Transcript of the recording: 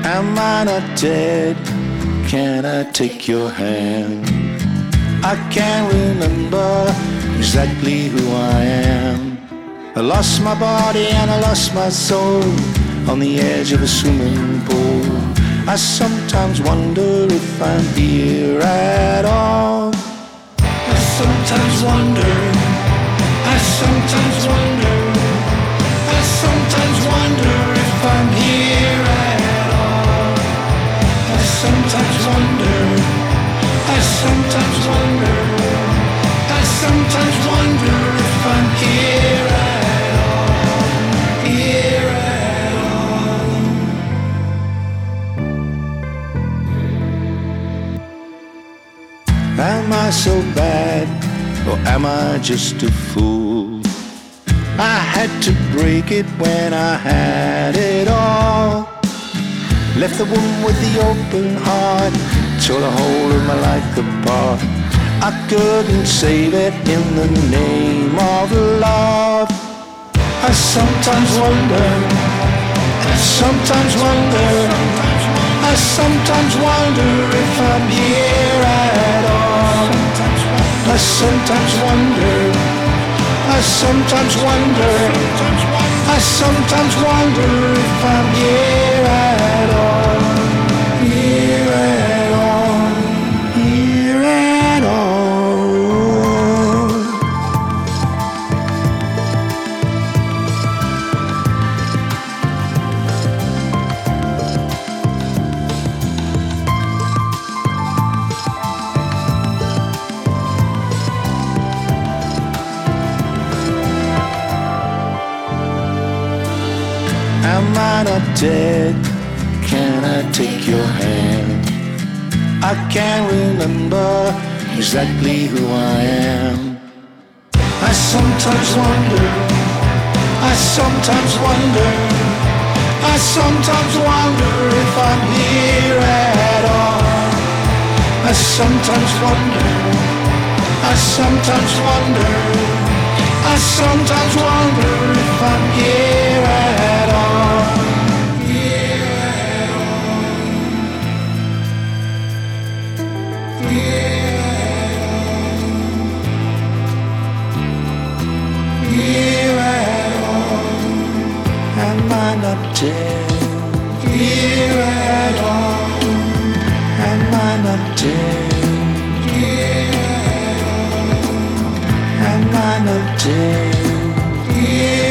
Am I not dead? Can I take your hand? I can't remember exactly who I am. I lost my body and I lost my soul on the edge of a swimming pool. I sometimes wonder if I'm here at all. I sometimes wonder, I sometimes wonder, I sometimes wonder if I'm here at all. I sometimes wonder, I sometimes wonder, I sometimes wonder if I'm here at all, here at all. Am I so bad, or am I just a fool? I had to break it when I had it all. Left the woman with the open heart, tore the whole of my life apart. I couldn't save it in the name of love. I sometimes wonder, I sometimes wonder, I sometimes wonder if I'm here at all. I sometimes wonder, I sometimes wonder, I sometimes wonder if I'm here at all, here at all, here at all. Am I not dead? Can I take your hand? I can't remember exactly who I am. I sometimes wonder, I sometimes wonder, I sometimes wonder if I'm here at all. I sometimes wonder, I sometimes wonder, I sometimes wonder if I'm here at all, here at all, here at all, here at all. Am I not dead? Here at all. Am I not dead? Here at all. Am I not dead? Here